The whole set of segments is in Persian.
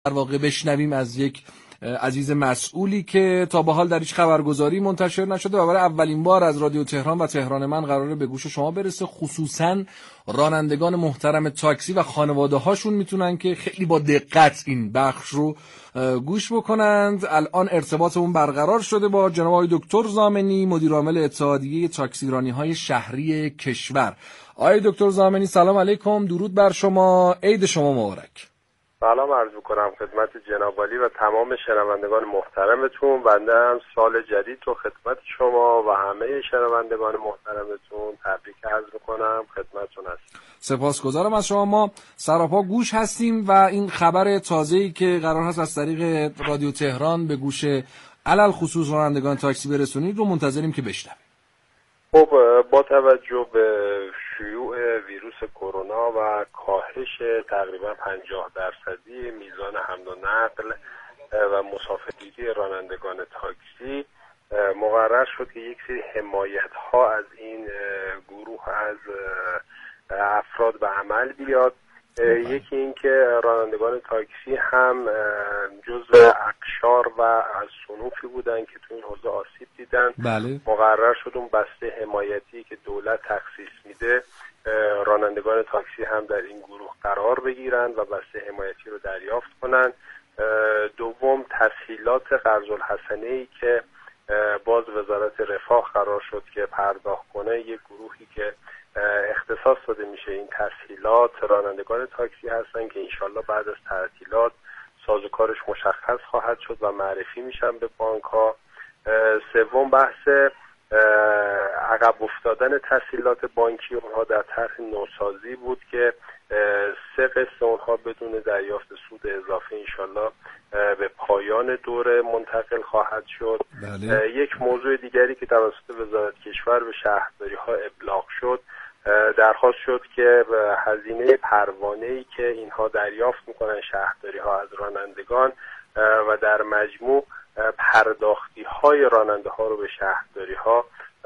در واقع بشنویم از یک عزیز مسئولی که تا به حال در هیچ خبرگزاری منتشر نشده و برای اولین بار از رادیو تهران و تهران من قراره به گوش شما برسه. خصوصا رانندگان محترم تاکسی و خانواده هاشون میتونن که خیلی با دقت این بخش رو گوش بکنند. الان ارتباطمون برقرار شده با جناب آقای دکتر ضامنی، مدیر عامل اتحادیه تاکسیرانی‌های شهری کشور. آقای دکتر ضامنی سلام علیکم، درود بر شما، عید شما مبارک. سلام عرض می‌کنم خدمت جناب عالی و تمام شنوندگان محترمتون. بنده هم سال جدید رو خدمت شما و همه شنوندگان محترمتون تبریک عرض می‌کنم، خدمتتون هستم. سپاسگزارم از شما. ما سراپا گوش هستیم و این خبر تازه‌ای که قرار هست از طریق رادیو تهران به گوش علل خصوص رانندگان تاکسی برسونید رو منتظریم که بشنویم. خب با توجه به شیوع ویروس کرونا و کاهش تقریبا 50% میزان حمل و نقل و مسافرگیری رانندگان تاکسی مقرر شد که یک سری حمایت‌ها از این گروه از افراد به عمل بیاد. یکی این که رانندگان تاکسی هم جزو اقشار و از صنوفی بودن که تو این حوزه آسیب دیدن. بله. مقرر شد اون بسته حمایتی که دولت تخصیص میده رانندگان تاکسی هم در این گروه قرار بگیرن و بسته حمایتی رو دریافت کنن. دوم تسهیلات قرض‌الحسنه‌ای که باز وزارت رفاه قرار شد که پرداخت کنه، یک گروهی که اختصاص داده میشه این تسهیلات رانندگان تاکسی هستن که انشالله بعد از تعطیلات سازوکارش مشخص خواهد شد و معرفی میشن به بانک ها. سوم بحث عقب افتادن تسهیلات بانکی اونها در طرح نوسازی بود که 3 قسط اونها بدون دریافت سود اضافه انشالله به پایان دوره منتقل خواهد شد. بله. یک موضوع دیگری که توسط وزارت کشور به شهرداری ها ابلاغ شد، درخواست شد که هزینه پروانه‌ای که اینها دریافت میکنن شهرداری ها از رانندگان و در مجموع پرداختی های راننده ها رو به شهرداری ها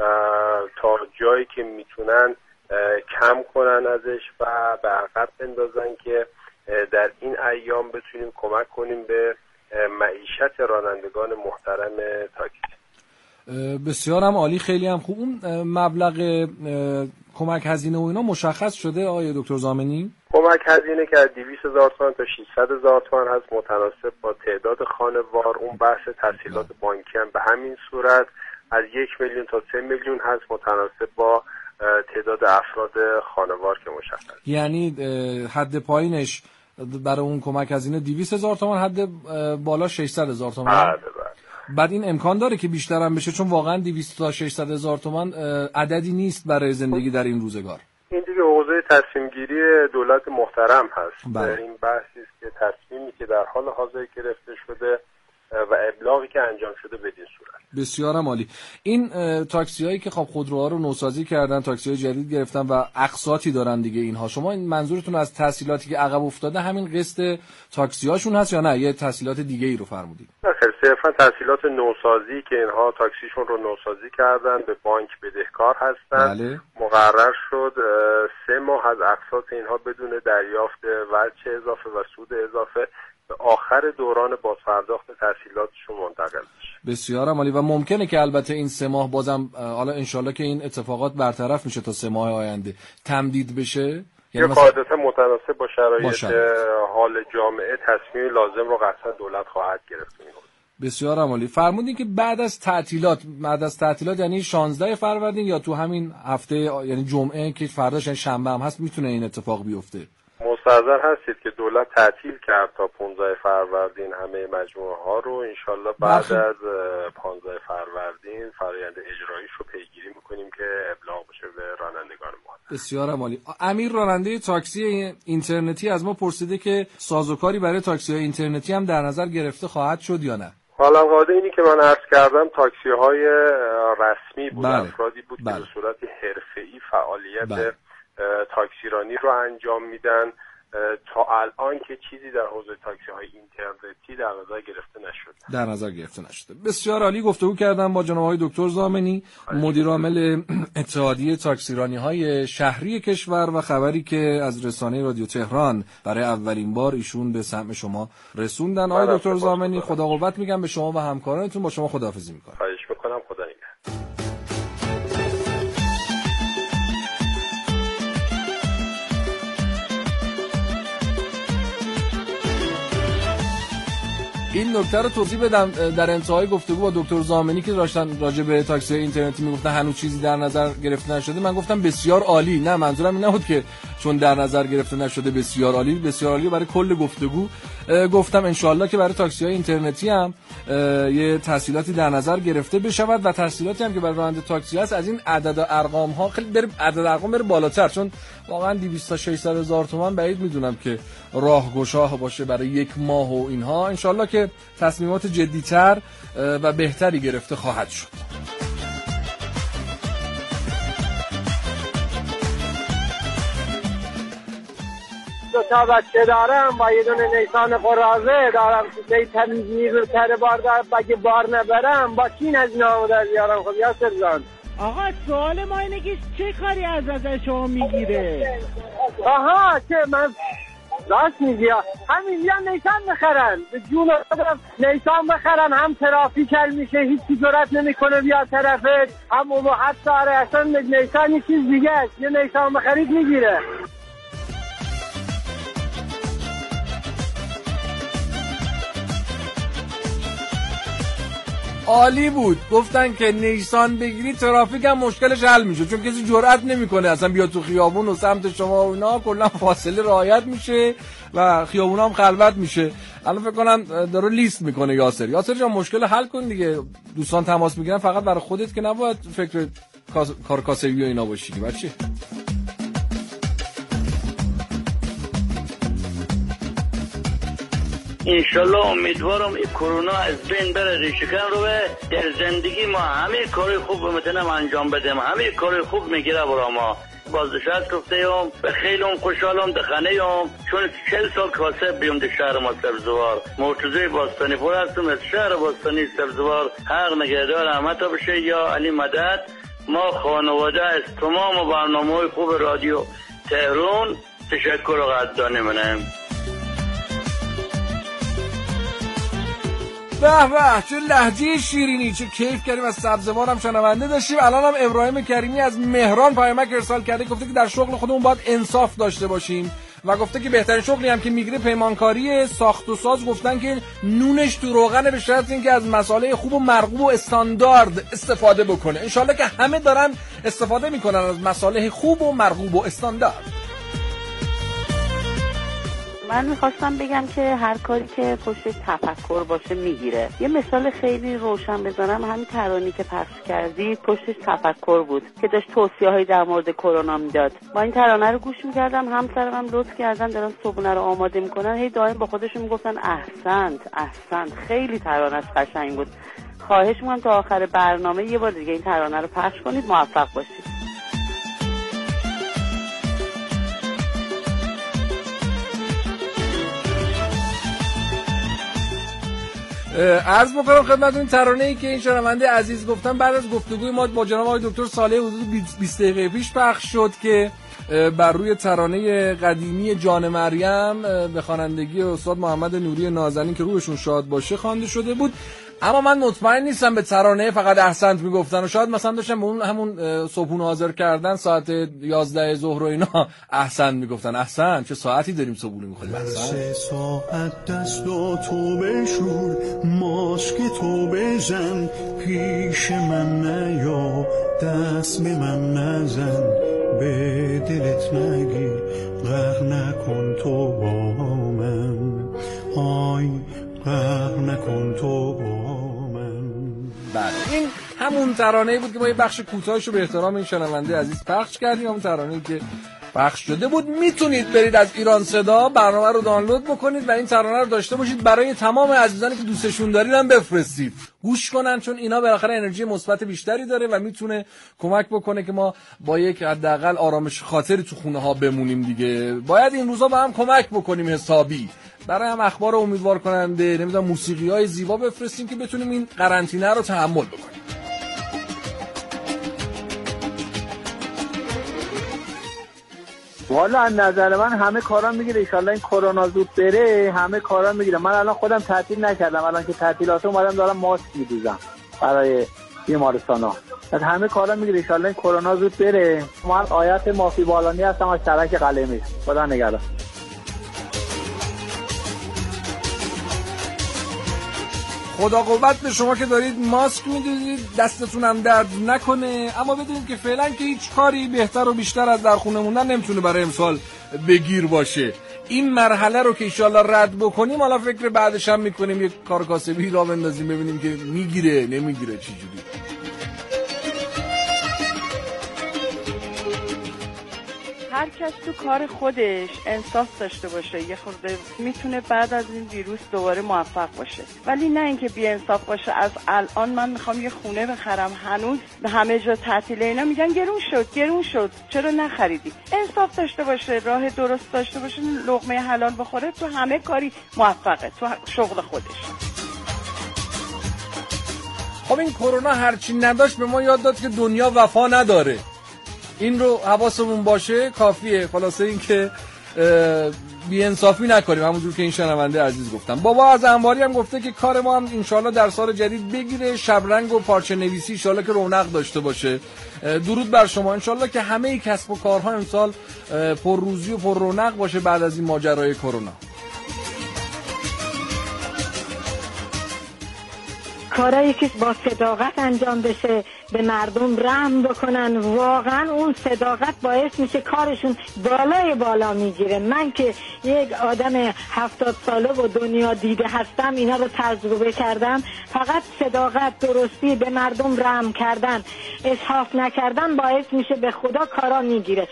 تا جایی که میتونن کم کنن ازش و به عقب بندازن که در این ایام بتونیم کمک کنیم به معیشت رانندگان محترم تاکسی. بسیار هم عالی، خیلی هم خوب. اون مبلغ کمک هزینه و اینا مشخص شده آقای دکتر ضامنی؟ کمک هزینه که از 200,000 تومان تا 600,000 تومان هست، متناسب با تعداد خانوار. اون بحث تسهیلات بانکی هم به همین صورت از 1 میلیون تا 3 میلیون هست، متناسب با تعداد افراد خانوار که مشخص. یعنی حد پایینش برای اون کمک هزینه 200,000 تومان، حد بالا 600,000 تومان. بله. بعد این امکان داره که بیشتر هم بشه، چون واقعا 200 تا 600,000 تومان عددی نیست برای زندگی در این روزگار. این دیگه حوزه تصمیم گیری دولت محترم هست. بله. این بحثی است که تصمیمی که در حال حاضر گرفته شده و ابلاغی که انجام شده بدین صورت. بسیار عالی. این تاکسی هایی که خب خودروها رو نوسازی کردن، تاکسی های جدید گرفتن و اقساطی دارن دیگه، اینها شما این منظورتون از تسهیلاتی که عقب افتاده همین قسط تاکسی هاشون هست یا نه یه تسهیلات دیگه ای رو فرمودید؟ نه خیر، صرفا تسهیلات نوسازی که اینها تاکسیشون رو نوسازی کردن به بانک بدهکار هستن. بله. مقرر شد 3 ماه از اقساط اینها بدون دریافت وجه اضافه و سود اضافه به آخر دوران بازپرداخت تسهیلاتشون منتقل بشه. بسیار عالی. و ممکنه که البته این 3 ماه بازم حالا انشالله که این اتفاقات برطرف میشه تا 3 ماه آینده تمدید بشه، یعنی قاعدتا متناسب با شرایط حال جامعه تصمیم لازم رو قطعا دولت خواهد گرفت. بسیار عالی. فرمودین که بعد از تعطیلات یعنی 16 فروردین یا تو همین هفته یعنی جمعه که فرداش یعنی شنبه هم هست میتونه این اتفاق بیفته؟ مستحضر هستید که دولت تعطیل کرد تا 15 فروردین همه مجموعه ها رو. انشالله بعد از 15 فروردین فرآیند اجراییش رو پیگیری میکنیم که ابلاغ بشه به رانندگان ما. بسیار عالی. امیر راننده تاکسی اینترنتی از ما پرسیده که سازوکاری برای تاکسی های اینترنتی هم در نظر گرفته خواهد شد یا نه؟ حالا قاعده اینی که من عرض کردم تاکسی های رسمی بود. بله. افرادی بود که به صورت حرفه‌ای فعالیت تاکسیرانی رو انجام میدن. تا الان که چیزی در حوزه تاکسی های اینترنتی در نظر گرفته نشده. بسیار عالی. گفتگو کردم با جناب آقای دکتر ضامنی، مدیر عامل اتحادیه تاکسیرانی های شهری کشور، و خبری که از رسانه رادیو تهران برای اولین بار ایشون به سمع شما رسوندن. آقای دکتر ضامنی، خدا قوت میگم به شما و همکارانتون. با شما خداحافظی میکنم. خواهش میکنم. خدا نگهدار. این نکته رو توضیح بدم. در انتهای گفتگو با دکتر ضامنی که داشتن راجع به تاکسی اینترنتی میگفتن هنوز چیزی در نظر گرفته نشده، من گفتم بسیار عالی. نه، منظورم این نبود که چون در نظر گرفته نشده بسیار عالی. بسیار عالی برای کل گفتگو. گفتم انشالله که برای تاکسی های اینترنتی هم یه تسهیلاتی در نظر گرفته بشود و تسهیلاتی هم که برای راننده تاکسی هست از این عدد و ارقام ها خیلی عدد ارقام بره بالاتر، چون واقعا 200 تا 600 هزار تومان بعید میدونم که راهگشا باشه برای یک ماه و اینها. انشالله که تصمیمات جدی‌تر و بهتری گرفته خواهد شد. دو تا بچه دارم با یه دونه نیسان قرازه دارم که تمیز نیرو تر بار دارم، بگه بار نبرم با چین از اینا همو در بیارم. خب یاسر جان، آقا سوال ما اینه که چه کاری از شما میگیره؟ آها که من راست میگی، همین یا نیسان بخرن، به جون آدم نیسان بخرن، هم ترافیک حل میشه، هیچی جرات نمیکنه بیا طرفت، هم اباحت داره. اصلا نیسان یه چیز دیگه است، یه نیسان بخرید میگیره. عالی بود. گفتن که نیسان بگیری ترافیک هم مشکلش حل میشه، چون کسی جرئت نمیکنه اصلا بیاد تو خیابون و سمت شما و اینا، کلا فاصله رعایت میشه و خیابون هم خلوت میشه. الان فکر کنم داره لیست میکنه یاسر جان مشکل حل کن دیگه. دوستان تماس میگیرن، فقط برای خودت که نباید فکر کار کاسبی و اینا باشی که بچه. انشالله امیدوارم این کرونا از بین بره، ریشه‌کن رو به در زندگی ما همه کاری خوب میتونم انجام بدیم، همه کاری خوب میگیره برای ما. بازنشست گفتم به خیلی خوشحالم دخنه‌ام، چون 40 سال کاسب بیام در شهر ما سبزوار. مرتضی باستانی پور هستم از شهر باستانی سبزوار. حق نگهدار همتا بشه یا علی مدد. ما خانواده از تمام برنامه‌های خوب رادیو تهران تشکر و قدردانی می‌کنم. به به، چه لهجه شیرینی، چه کیف کردیم. از سبزوار هم شنونده داشتیم. الان هم ابراهیم کریمی از مهران پیامک ارسال کرده، گفته که در شغل خودمون باید انصاف داشته باشیم و گفته که بهترین شغلی هم که میگیره پیمانکاری ساخت و ساز. گفتن که نونش تو روغن، به شرط اینکه از مسائل خوب و مرغوب و استاندارد استفاده بکنه. انشالله که همه دارن استفاده میکنن از مسائل خوب و مرغوب و استاندارد. من میخواستم بگم که هر کاری که پشتش تفکر باشه میگیره. یه مثال خیلی روشن بزنم، همین ترانه‌ای که پخش کردی پشتش تفکر بود که داشت توصیه‌هایی در مورد کرونا میداد. با این ترانه رو گوش میکردم، همسرم لطف کردن دارن صبحونه رو آماده میکنن، هی دائم با خودشون میگفتن احسنت. خیلی ترانه قشنگ بود. خواهش میکنم تا آخر برنامه یه بار دیگه این ترانه رو پخش کنید. موفق باشید. عرض می‌کنم خدمتتون ترانه‌ای که این شنونده عزیز گفتن بعد از گفتگوی ما با جناب آقای دکتر صالح حدود 20 دقیقه پیش پخش شد که بر روی ترانه قدیمی جان مریم به خوانندگی استاد محمد نوری نازنین که روحشون شاد باشه خوانده شده بود. اما من مطمئن نیستم به ترانه فقط احسنت میگفتن و شاید مثلا داشتن به اون همون صبحونه حاضر کردن ساعت 11 ظهر و اینا احسنت میگفتن. احسنت چه ساعتی داریم صبحونه میخوریم؟ سه ساعت دست و تو بشور، ماسک تو بزن، پیش من نیا، دست به من نزن، به دلت نگیر، قهر نکن تو با من، آی قهر نکن تو با من. بله، این همون ترانه‌ای بود که ما یه بخش کوتاهشو به احترام این شنونده عزیز پخش کردیم. همون ترانه‌ای که پخش شده بود. میتونید برید از ایران صدا برنامه رو دانلود بکنید و این ترانه رو داشته باشید، برای تمام عزیزانی که دوستشون دارید هم بفرستید گوش کنن، چون اینا بالاخره انرژی مثبت بیشتری داره و میتونه کمک بکنه که ما با یک حداقل آرامش خاطری تو خونه ها بمونیم دیگه. باید این روزا با هم کمک بکنیم حسابی، برای هم اخبار امیدوار کننده، نمیدونم موسیقی‌های زیبا بفرستیم که بتونیم این قرنطینه رو تحمل بکنیم. والا از نظر من همه کارا میگیره، ان شاءالله این کرونا زود بره همه کارا میگیره. من الان خودم تعطیل نکردم، الان که تعطیلات اومدم دارم ماسک میدوزم برای بیمارستانا. از همه کارا میگیره، ان شاءالله این کرونا زود بره. من آیت مافی بالانی هستم از شرک قلمی. خدا نگهدار. خدا قوت به شما که دارید ماسک میدوزید، دستتون هم درد نکنه، اما بدونید که فعلا که هیچ کاری بهتر و بیشتر از در خونه موندن نمیتونه برای امسال بگیر باشه. این مرحله رو که ایشالله رد بکنیم، حالا فکر بعدش هم میکنیم یک کار کاسبی را بندازیم ببینیم که میگیره نمیگیره چی جوری. هر کس تو کار خودش انصاف داشته باشه یه خورده میتونه بعد از این ویروس دوباره موفق باشه، ولی نه اینکه بی انصاف باشه. از الان من میخوام یه خونه بخرم، هنوز همه جا تعطیله، اینا میگن گرون شد چرا نخریدی؟ انصاف داشته باشه، راه درست داشته باشه، لقمه حلال بخوره، تو همه کاری موفقه، تو شغل خودش. خب این کرونا هرچی نداشت به ما یاد داد که دنیا وفا نداره، این رو حواسمون باشه کافیه. خلاصه این که بی‌انصافی نکنیم، همونجور که این شنونده عزیز گفتم. بابا از انباری هم گفته که کار ما هم انشالله در سال جدید بگیره، شبرنگ و پارچه نویسی انشالله که رونق داشته باشه. درود بر شما، انشالله که همه کسب و کارها امسال پر روزی و پر رونق باشه بعد از این ماجرای کرونا. کارایی که با صداقت انجام بشه، به مردم رحم بکنن، واقعا اون صداقت باعث میشه کارشون بالای بالا میگیره. من که یک آدم 70 ساله و دنیا دیده هستم، اینا رو تجربه کردم. فقط صداقت، درستی، به مردم رحم کردن، اسحاف نکردن باعث میشه به خدا کارا میگیره.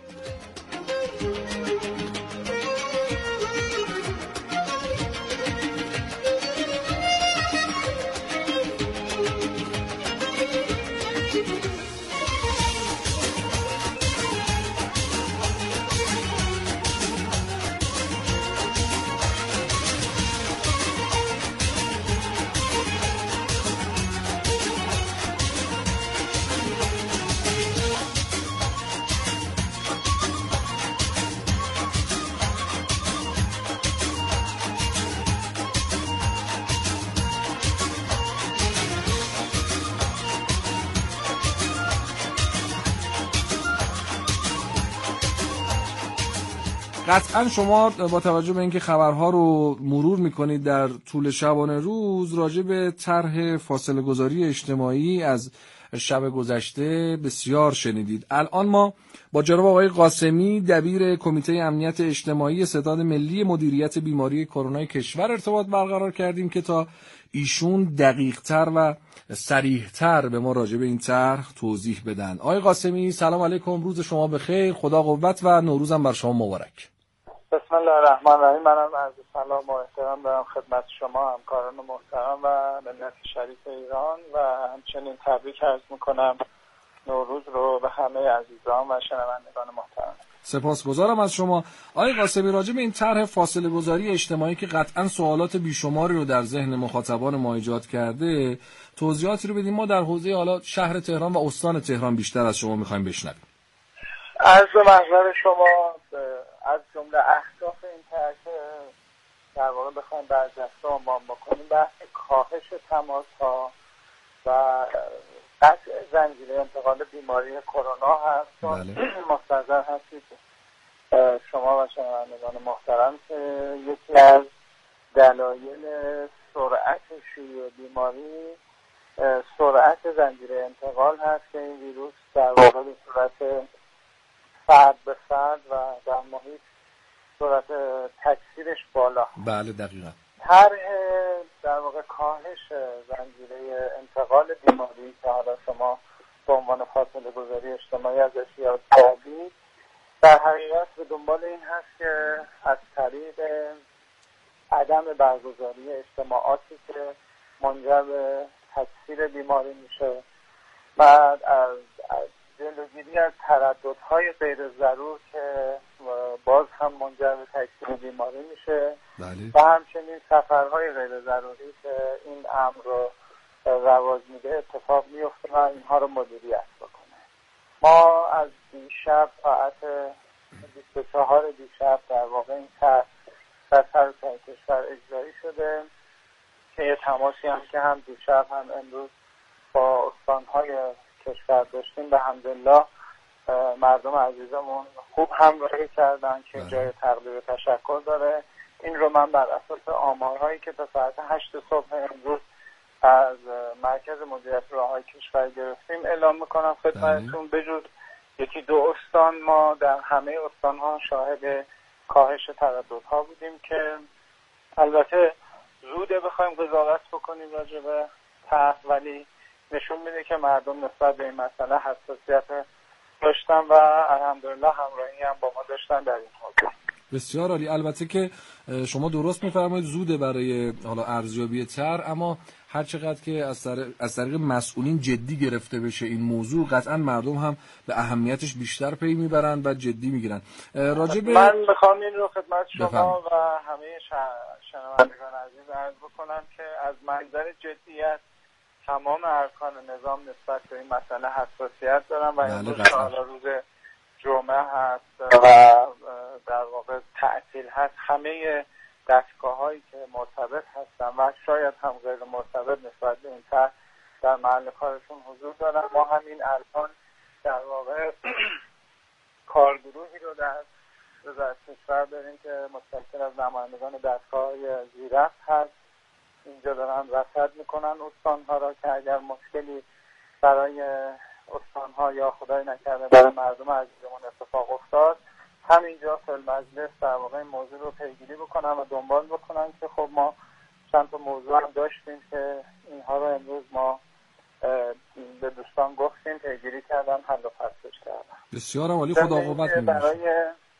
قطعا شما با توجه به اینکه خبرها رو مرور میکنید در طول شبانه روز، راجع به طرح فاصله گذاری اجتماعی از شب گذشته بسیار شنیدید. الان ما با جناب آقای قاسمی دبیر کمیته امنیت اجتماعی ستاد ملی مدیریت بیماری کرونا کشور ارتباط برقرار کردیم که تا ایشون دقیق‌تر و صریح‌تر به ما راجع به این طرح توضیح بدن. آقای قاسمی سلام علیکم، روز شما بخیر، خدا قوت و نوروزم بر شما مبارک. بسم الله الرحمن الرحیم. منم عرض سلام و احترام دارم خدمت شما همکاران محترم و ملت شریف ایران و همچنین تبریک عرض میکنم نوروز رو به همه عزیزان و شنوندگان محترم. سپاسگزارم از شما. آقای قاسمی، راجع به این طرح فاصله گذاری اجتماعی که قطعا سوالات بیشماری رو در ذهن مخاطبان ما ایجاد کرده، توضیحاتی رو بدیم. ما در حوزه حالا شهر تهران و استان تهران بیشتر از شما میخوایم بشنویم. عرض محضر شما از جمله اهداف این طرح در واقع بخوایم برجسته عنوان بکنیم بحث کاهش تماس‌ها و قطع زنجیره انتقال بیماری کرونا هست. چون مستحضر هستید شما و شنوندگان محترم که یکی از دلایل سرعت شیوع بیماری سرعت زنجیره انتقال هست که این ویروس در واقع به صورت فرد به فرد و در محیط صورت تکثیرش بالا. بله دقیقا. طرح در واقع کاهش زنجیره انتقال بیماری که حالا شما به عنوان فاصله گذاری اجتماعی ازش یاد کردید در حقیقت به دنبال این هست که از طریق عدم برگزاری اجتماعاتی که منجر به تکثیر بیماری میشه، بعد از جلوگیری از ترددهای غیر ضرور که باز هم منجر به تکثیر بیماری میشه، و همچنین سفرهای غیر ضروری که این امر رو رواج میده اتفاق میفته و اینها رو مدیریت بکنه. ما از دیشب ساعت 24 دیشب در واقع این طرح در سراسر کشور اجرایی شده که یه تماسی هم که هم دیشب هم امروز با استانهای کشور داشتیم. به حمدالله مردم عزیزمون خوب همراهی کردن که جای تقدیر و تشکر داره. این رو من بر اساس آمارهایی که تا ساعت 8 صبح امروز از مرکز مدیریت راههای کشور گرفتیم اعلام میکنم خدمتتون. بجز یکی دو استان ما در همه استانها شاهد کاهش ترددها بودیم که البته زوده بخوایم قضاوت بکنیم راجع به طرح، ولی نشون میده که مردم نسبت به این مسئله حساسیت داشتن و الحمدلله همراهی هم با ما داشتن در این حوزه. بسیار عالی. البته که شما درست میفرمایید زوده برای حالا ارزیابی طرح، اما هر چقدر که از طریق مسئولین جدی گرفته بشه این موضوع، قطعا مردم هم به اهمیتش بیشتر پی میبرن و جدی میگیرن. من میخوام این رو خدمت شما و همه شنوندگان عزیز عرض بکنم که از منظر جدیت تمام ارکان نظام نسبت به این مسئله حساسیت دارن و امروز حالا روز جمعه هست و در واقع تعطیل هست. همه دستگاه‌هایی که مرتبط هستن و شاید هم غیر مرتبط نسبت به این طرح در محل کارشون حضور دارن. ما همین الان در واقع کارگروهی رو در وزارت کشور داریم که متشکل از نمایندگان دستگاه‌های زیرفت هست. اینجا دارن رصد میکنن استان‌ها را که اگر مشکلی برای استان‌ها یا خدای نکرده برای مردم عزیزمون اتفاق افتاد، همینجا فی المجلس در واقع این موضوع رو پیگیری بکنن و دنبال بکنن که خب ما چند تا موضوع هم داشتیم که اینها رو امروز ما به دوستان گفتیم، پیگیری کردن، حل و فصلش کردن. بسیار عالی. خدا قوت می‌بخشه. برای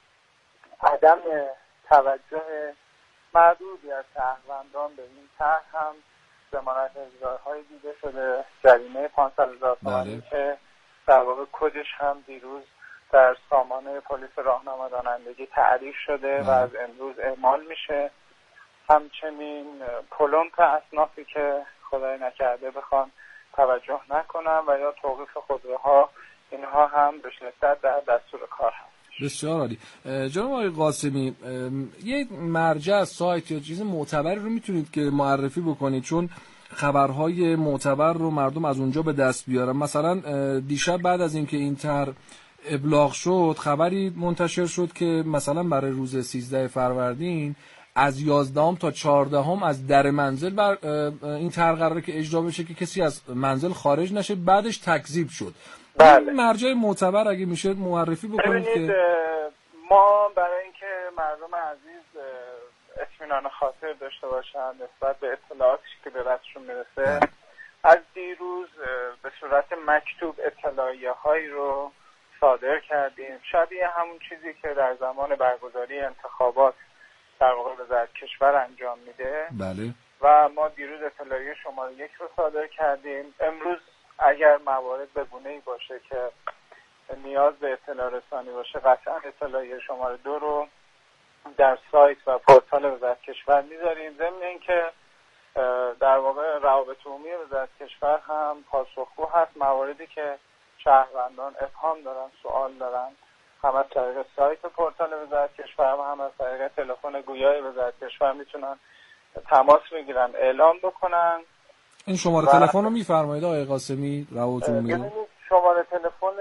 عدم توجه معدودی از شهروندان به این طرح هم ضمانت اجراهای دیده شده، جریمه 500,000 تومانی که در واقع کدش هم دیروز در سامانه پلیس راهنما رانندگی تعریف شده و از امروز اعمال میشه. همچنین پلمپ اصنافی که خدای نکرده بخوان توجه نکنن و یا توقیف خودروها، اینها هم به شدت در دستور کار هست. بسیار عالی. جناب آقای قاسمی، یه مرجع سایت یا چیز معتبری رو میتونید که معرفی بکنید، چون خبرهای معتبر رو مردم از اونجا به دست بیارن. مثلا دیشب بعد از اینکه این طرح ابلاغ شد خبری منتشر شد که مثلا برای روز 13 فروردین از 11 تا 14 از در منزل بر این طرح قراره که اجرا بشه که کسی از منزل خارج نشه، بعدش تکذیب شد. این مرجع معتبر اگه میشه معرفی بکنید که ما برای اینکه مردم عزیز اطمینان خاطر داشته باشن نسبت به اطلاعاتی که به دستشون میرسه، از دیروز به صورت مکتوب اطلاعیه هایی رو صادر کردیم، شبیه همون چیزی که در زمان برگزاری انتخابات در واقع وزارت کشور انجام میده. بله. و ما دیروز اطلاعیه شماره 1 رو صادر کردیم. امروز اگر موارد به گونه‌ای باشه که نیاز به اطلاع رسانی باشه، قطعا اطلاعیه شماره 2 رو در سایت و پورتال وزارت کشور میذاریم. ضمن اینکه در واقع روابط عمومی وزارت کشور هم پاسخگو هست. مواردی که شهروندان ابهام دارن، سوال دارن، هم از طریق سایت و پورتال وزارت کشور و هم از طریق تلفن گویای وزارت کشور میتونن تماس بگیرن، اعلام بکنن. این شماره تلفن رو میفرمایید آقای قاسمی؟ روابط عمومی شماره تلفن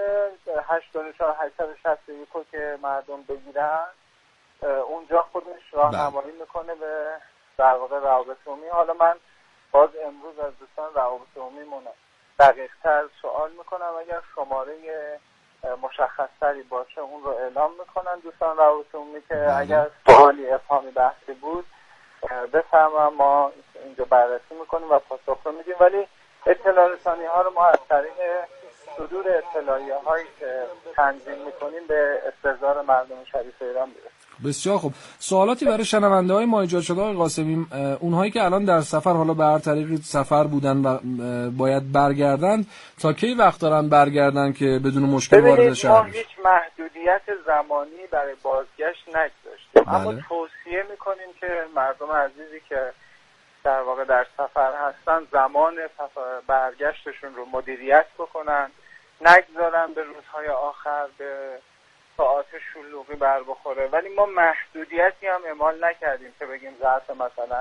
824-861 که مردم بگیرن، اونجا خودش راهنمایی میکنه به در واقع روابط عمومی. حالا من باز امروز از دوستان روابط عمومی دقیق‌تر سوال میکنم، اگر شماره مشخص‌تری باشه اون رو اعلام میکنن دوستان روابط عمومی که اگر سوالی افهامی بحثی بود بفرمایید، ما اینجا بررسی میکنیم و پاسخ رو میدیم. ولی اطلاع رسانی ها رو ما از طریق صدور اطلاعیه هایی که تنظیم میکنیم به استحضار مردم شریف ایران برسیم. بسیار خوب. سوالاتی برای شنونده های ما ایجاد شده آقای قاسمی، اونهایی که الان در سفر، حالا به هر طریقی سفر بودن و باید برگردند، تا کی وقت دارن برگردن که بدون مشکل وارد شهر بشن؟ ما هیچ محدودیت زمانی برای بازگشت نگذاشتیم، اما توصیه میکنیم که مردم عزیزی که در واقع در سفر هستن زمان برگشتشون رو مدیریت بکنن، نگذارن به روزهای آخر به ساعات شلوغی بر بخوره. ولی ما محدودیتی هم اعمال نکردیم که بگیم ظرف مثلا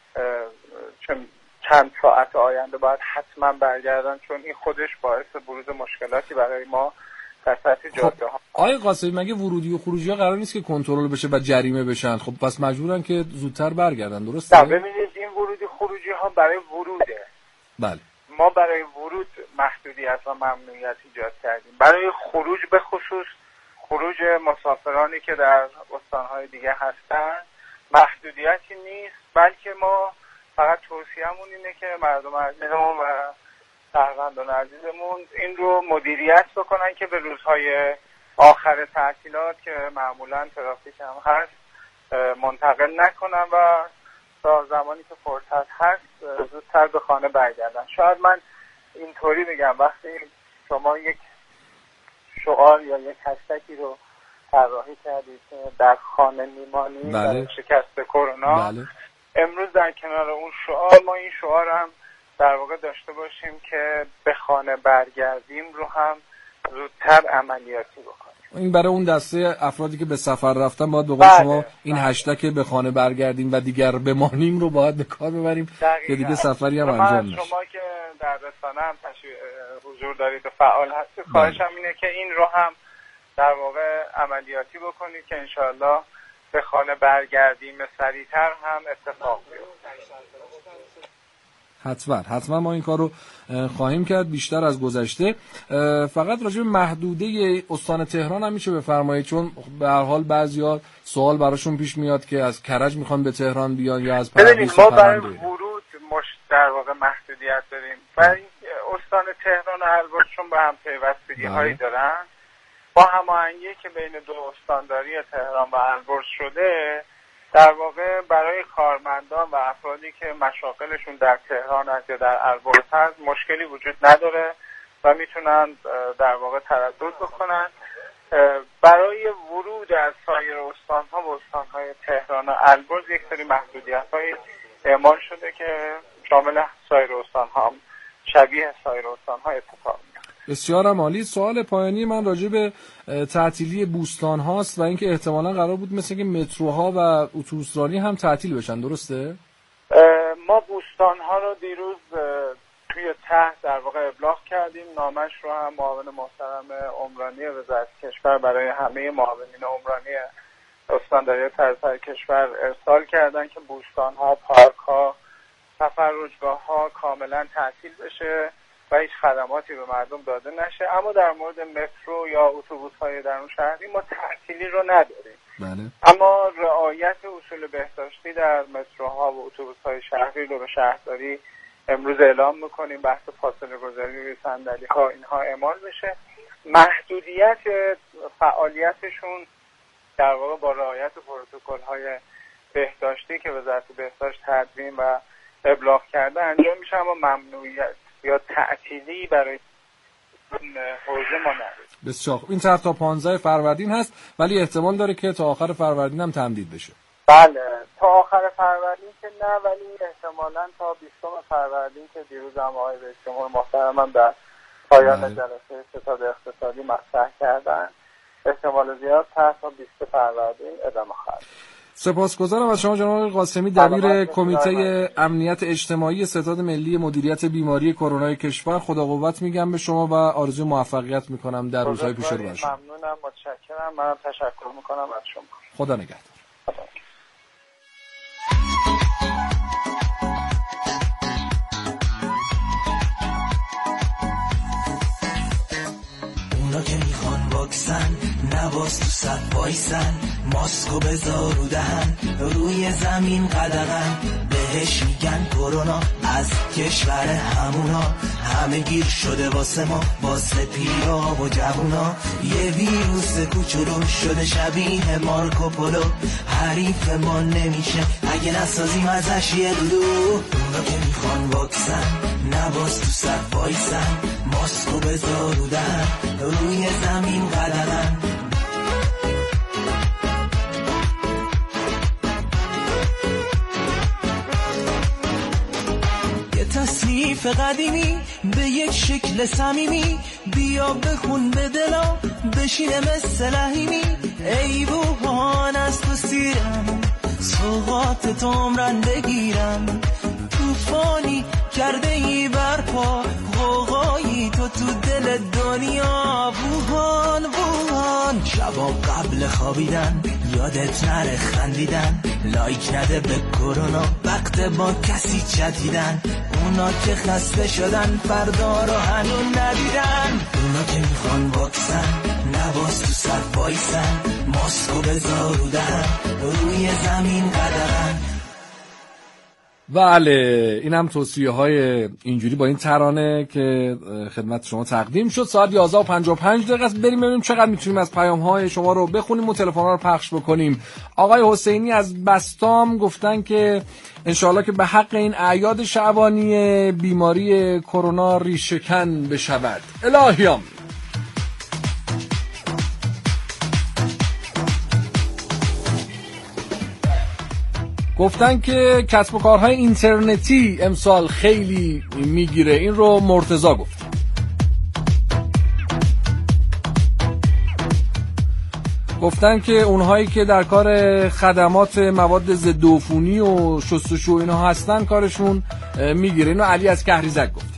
چند ساعت آینده باید حتما برگردن، چون این خودش باعث بروز مشکلاتی برای ما در سطح جاده ها. آقای قاسمی، مگه ورودی و خروجی ها قرار نیست که کنترل بشه و جریمه بشن؟ خب پس مجبورن که زودتر برگردن، درسته؟ نه، ببینید این ورودی خروجی ها برای وروده. بله. ما برای ورود محدودیت و ممنوعیت ایجاد کردیم. برای خروج، به خصوص خروج مسافرانی که در استانهای دیگه هستن، محدودیتی نیست، بلکه ما فقط توصیه‌مون اینه که مردم عزیزمون و شهروندان عزیزمون این رو مدیریت بکنن که به روزهای آخر تعطیلات که معمولا ترافیک هم هست منتقل نکنن و تا زمانی که فرصت هست زودتر به خانه برگردن. شاید من اینطوری بگم، وقتی شما یک شعار یا یک هشتگی رو طراحی کردید در خانه میمانی برای شکست کرونا، بله. امروز در کنار اون شعار ما این شعار هم در واقع داشته باشیم که به خانه برگردیم رو هم زودتر عملیاتی بکنیم. این برای اون دسته افرادی که به سفر رفتن باید به قول شما این هشتگ به خانه برگردیم و دیگر بمانیم رو باید به کار ببریم که دیگه سفری هم انجام نشه. شما که در رسانه هم حضور دارید و فعال هستید، خواهشم اینه که این رو هم در واقع عملیاتی بکنید که انشاءالله به خانه برگردیم سریعتر هم اتفاق بیفته. حتما ما این کار رو خواهیم کرد بیشتر از گذشته. فقط راجع به محدوده استان تهران هم میشه بفرمایید، چون به هر حال بعضیا سوال براشون پیش میاد که از کرج میخوان به تهران بیان یا از پردیس. ما برای ورود در واقع محدودیت داریم. برای استان تهران و البرز چون به هم پیوستگی هایی دارن، با هماهنگی که بین دو استانداری تهران و البرز شده، در واقع برای کارمندان و افرادی که مشاغلشون در تهران هست یا در البرز هست مشکلی وجود نداره و میتونن در واقع تردد بکنن. برای ورود از سایر استانها و استانهای تهران و البرز یک سری محدودیت‌های اعمال شده که شامل سایر استانها هم شبیه سایر استانها اتفاق میفته. بسیار عالی. سوال پایانی من راجع به تعطیلی بوستان هاست و اینکه احتمالاً قرار بود مثل که متروها و اتوبوسرانی هم تعطیل بشن، درسته؟ ما بوستان ها رو دیروز توی تحت در واقع ابلاغ کردیم، نامش رو هم معاون محترم عمرانی وزارت کشور برای همه معاونین عمرانی استانداری سراسر کشور ارسال کردن که بوستان ها، پارک ها، تفرجگاه ها کاملا تعطیل بشه و هیچ خدماتی به مردم داده نشه. اما در مورد مترو یا اتوبوس های درون شهری ما تعطیلی رو نداریم. بله. اما رعایت اصول بهداشتی در متروها و اتوبوس های شهری رو به شهرداری امروز اعلام میکنیم. بحث فاصله گذاری روی صندلی ها اینها اعمال بشه. محدودیت فعالیتشون در واقع با رعایت پروتکل های بهداشتی که وزارت بهداشت تدوین و ابلاغ کرده انجام میشه، اما ممنوعیت یا تعطیلی برای حوزه ما نداریم. بسیار خوب. این طرح تا 15 فروردین هست ولی احتمال داره که تا آخر فروردین هم تمدید بشه. بله، تا آخر فروردین که نه، ولی احتمالاً تا 20 فروردین که دیروز هم آقای رئیس جمهور محترمم در پایان جلسه ستاد اقتصادی مطرح کردن، احتمال زیاد تا 20 فروردین ادامه خواهد. سپاسگزارم از شما جناب قاسمی، دبیر کمیته امنیت اجتماعی ستاد ملی مدیریت بیماری کرونا کشور. خدا قوت میگم به شما و آرزوی موفقیت میکنم در روزهای پیش رو برشون. ممنونم، متشکرم. منم تشکر میکنم از شما. خدا نگهدار. اونا که میخوان واکسن نباز تو صف وایسن، ماسکو بذار رو دهن، روی زمین قدغن بهش میگن کرونا، از کشور همونا، همه گیر شده واسه ما، واسه پیرا و جوونا. یه ویروس کوچولو شده شبیه مارکوپولو، حریف ما نمیشه اگه نسازیم ازش یه دودو. اونا که میخوان واکسن نباز تو صف وایسن، ماسکو بذار رو دهن، روی زمین قدمن. تصنیف قدیمی به یک شکل صمیمی، بیا بخون به دلا بشینه مثل لحیمی. ای بوهان از تو سیرم، سوغات تو عمرن بگیرم، توفانی کرده ای برپا، غوغایی تو دل دنیا. بوهان بوهان شبا قبل خوابیدن، یادت نره خندیدن، لایک نده به کرونا وقت با کسی چتیدن. اونا که خسته شدن فردا رو هنون ندیدن، اونا که میخوان واکسن نباز تو صف وایسن، ماسکو بذار رو دهن، روی زمین قدمن. بله این هم توصیه های اینجوری با این ترانه که خدمت شما تقدیم شد. ساعت 11:55 است. بریم ببینیم چقدر میتونیم از پیام های شما رو بخونیم و تلفن ها رو پخش بکنیم. آقای حسینی از بستام گفتن که انشاءالله که به حق این اعیاد شعبانی بیماری کرونا ریشه‌کن بشود. الهیام. گفتن که کسب و کارهای اینترنتی امسال خیلی میگیره. این رو مرتضی گفت. گفتن که اونهایی که در کار خدمات مواد ضد عفونی و شستشو اینا هستن کارشون میگیره. اینو علی از کهریزک گفت.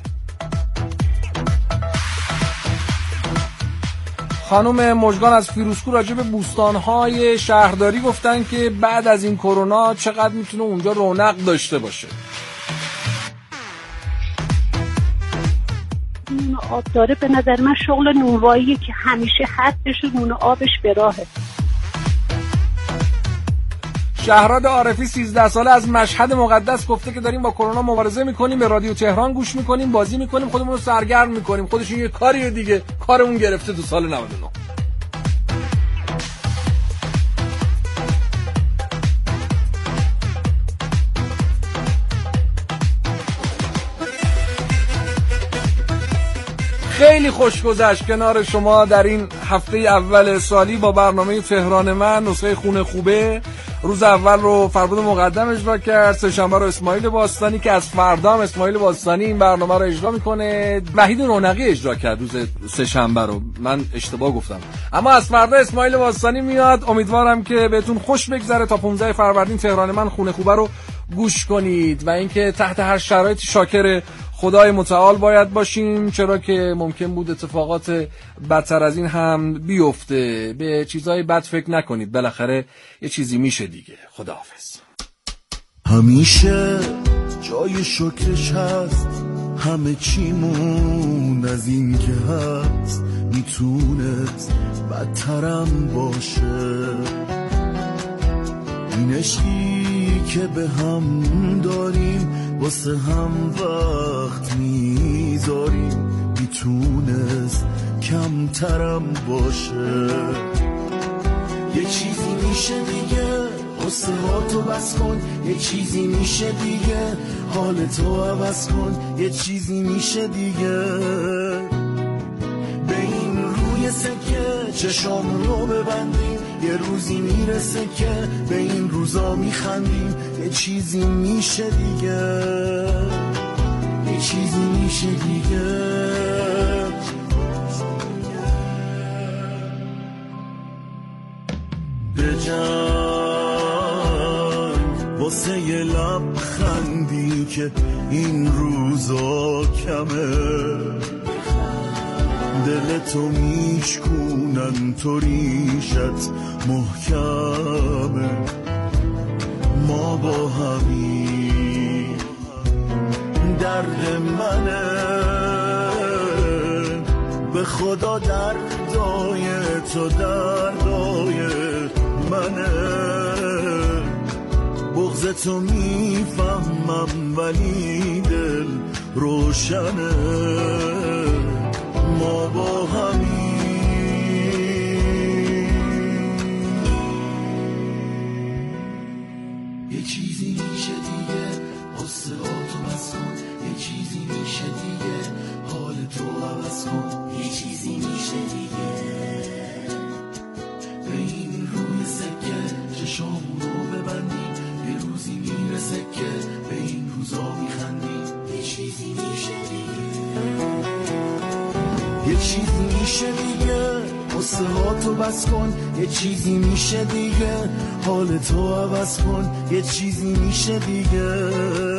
خانم مژگان از فیروزکو راجع به بوستان‌های شهرداری گفتن که بعد از این کرونا چقدر میتونه اونجا رونق داشته باشه. نون آب داره به نظر من شغل نونواییه که همیشه خطش نون آبش به راهه. شهراد عارفی 13 ساله از مشهد مقدس گفته که داریم با کرونا مبارزه میکنیم، به رادیو تهران گوش میکنیم، بازی میکنیم، خودمون رو سرگرم میکنیم. خودشون یه کاریه دیگه، کارمون گرفته تو سال 99. خیلی خوش گذشت کنار شما در این هفته اول سالی با برنامه تهران من. نسخه خونه خوبه روز اول رو فربود مقدم اجرا کرد، سه‌شنبه رو اسماعیل باستانی که از فردا هم اسماعیل باستانی این برنامه رو اجرا میکنه. وحید رونقی اجرا کرد روز سه‌شنبه رو، من اشتباه گفتم، اما از فردا اسماعیل باستانی میاد. امیدوارم که بهتون خوش بگذره. تا 15 فروردین تهران من خونه خوبه رو گوش کنید و اینکه تحت هر شرایطی شاکر خدای متعال باید باشیم، چرا که ممکن بود اتفاقات بدتر از این هم بیفته. به چیزای بد فکر نکنید، بالاخره یه چیزی میشه دیگه. خداحافظ. همیشه جای شکرش هست، همه چیمون از این که هست میتونست بدترم باشه. این عشقی که به هم داریم واسه هم وقت میذاریم میتونست کمترم باشه. یه چیزی میشه دیگه قصه ها تو بس کن، یه چیزی میشه دیگه حالتو عوض کن، یه چیزی میشه دیگه به این روی سکه چشامون رو ببندیم، یه روزی میرسه که به این روزا میخندیم. یه چیزی میشه دیگه، یه چیزی میشه دیگه. بجنگ واسه یه لبخندی که این روزا کمه، دلتو میشکونن تو ریشت محکمه. ما با همی درد منه، به خدا دردای تو دردای منه. بغض راز تو میفهمم ولی دل روشنه ما با همین. یه چیزی میشه دیگه قصه هاتو بس کن، یه چیزی میشه دیگه حال تو عوض کن، یه چیزی میشه دیگه به این روی سکه چشامونو ببندی، یه روزی میرسه که به این روزا میخندی، یه چیزی میشه دیگه، یه چیزی میشه دیگه قصه هاتو بس کن، یه چیزی میشه دیگه حال تو عوض کن، یه چیزی میشه دیگه